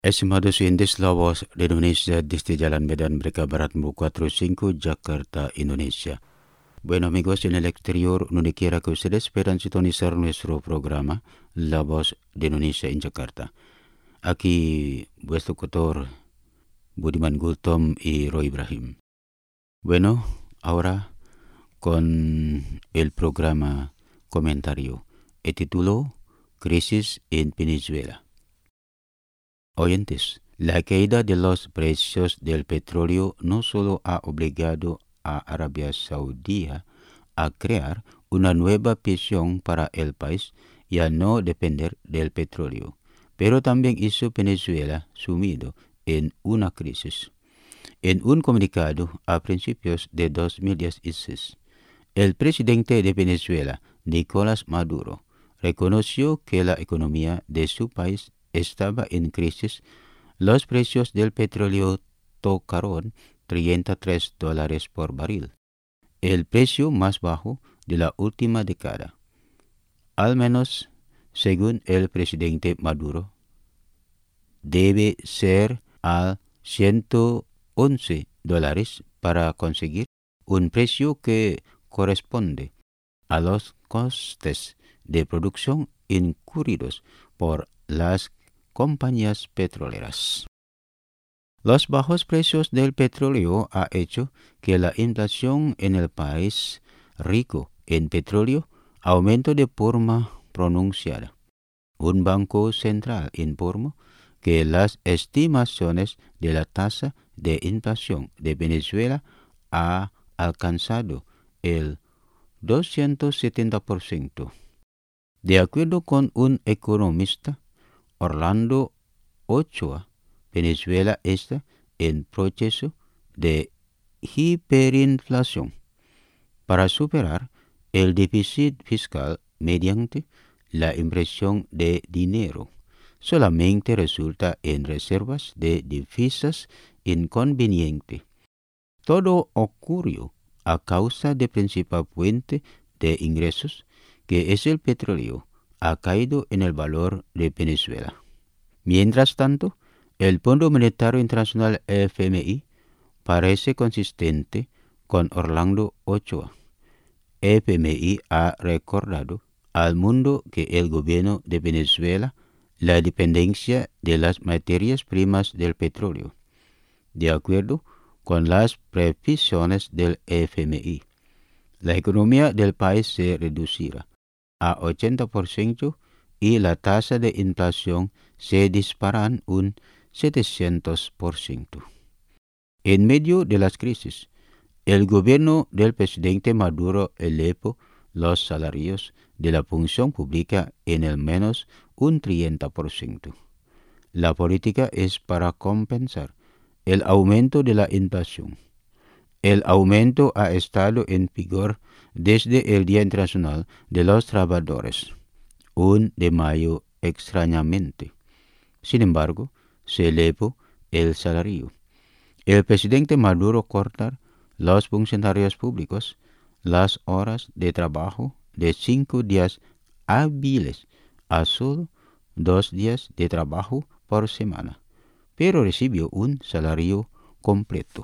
Estimados oyentes, la voz de Indonesia desde Jalan Medan Merdeka Barat 45 Jakarta, Indonesia. Bueno amigos, en el exterior, donde quiera que ustedes puedan sintonizar nuestro programa, La Voz de Indonesia en Jakarta. Aquí vuestro tutor Budiman Gultom y Roy Ibrahim. Bueno, ahora con el programa comentario, el título Crisis en Venezuela. Oyentes, la caída de los precios del petróleo no solo ha obligado a Arabia Saudí a crear una nueva visión para el país y a no depender del petróleo, pero también hizo Venezuela sumido en una crisis. En un comunicado a principios de 2016, el presidente de Venezuela, Nicolás Maduro, reconoció que la economía de su país estaba en crisis. Los precios del petróleo tocaron $33 por barril, el precio más bajo de la última década. Al menos, según el presidente Maduro, debe ser a $111 para conseguir un precio que corresponde a los costes de producción incurridos por las compañías petroleras. Los bajos precios del petróleo han hecho que la inflación en el país rico en petróleo aumente de forma pronunciada. Un banco central informó que las estimaciones de la tasa de inflación de Venezuela ha alcanzado el 270%. De acuerdo con un economista, Orlando Ochoa, Venezuela está en proceso de hiperinflación. Para superar el déficit fiscal mediante la impresión de dinero, solamente resulta en reservas de divisas inconveniente. Todo ocurrió a causa de principal fuente de ingresos, que es el petróleo, ha caído en el valor de Venezuela. Mientras tanto, el Fondo Monetario Internacional FMI parece consistente con Orlando Ochoa. FMI ha recordado al mundo que el gobierno de Venezuela la dependencia de las materias primas del petróleo. De acuerdo con las previsiones del FMI, la economía del país se reducirá a 80% y la tasa de inflación se disparará un 700%. En medio de las crisis, el gobierno del presidente Maduro elevó los salarios de la función pública en al menos un 30%. La política es para compensar el aumento de la inflación. El aumento ha estado en vigor desde el Día Internacional de los Trabajadores, 1 de mayo extrañamente. Sin embargo, se elevó el salario. El presidente Maduro corta los funcionarios públicos las horas de trabajo de 5 días hábiles a solo 2 días de trabajo por semana, pero recibió un salario completo.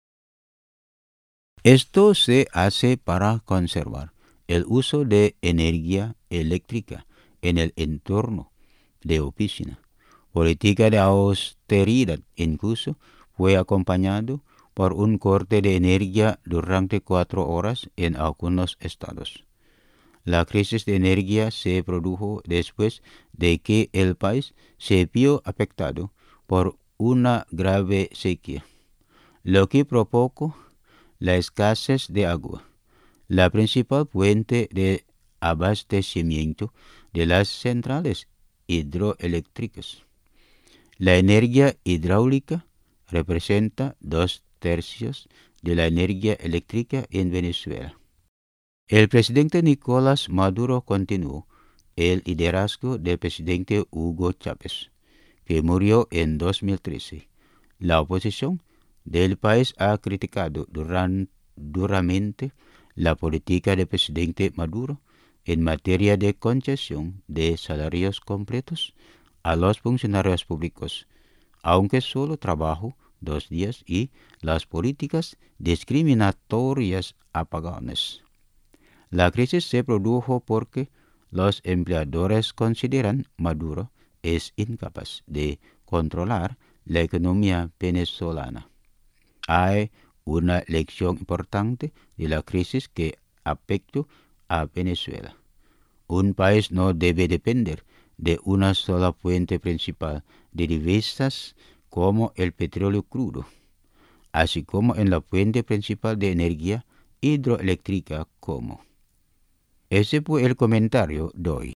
Esto se hace para conservar el uso de energía eléctrica en el entorno de oficina. Política de austeridad incluso fue acompañado por un corte de energía durante 4 horas en algunos estados. La crisis de energía se produjo después de que el país se vio afectado por una grave sequía, lo que provocó la escasez de agua, la principal fuente de abastecimiento de las centrales hidroeléctricas. La energía hidráulica representa 2/3 de la energía eléctrica en Venezuela. El presidente Nicolás Maduro continuó el liderazgo del presidente Hugo Chávez, que murió en 2013. La oposición del país ha criticado duramente la política del presidente Maduro en materia de concesión de salarios completos a los funcionarios públicos, aunque solo trabajo 2 días, y las políticas discriminatorias apagones. La crisis se produjo porque los empleadores consideran Maduro es incapaz de controlar la economía venezolana. Hay una lección importante de la crisis que afecta a Venezuela. Un país no debe depender de una sola fuente principal de divisas como el petróleo crudo, así como en la fuente principal de energía hidroeléctrica como. Ese fue el comentario de hoy.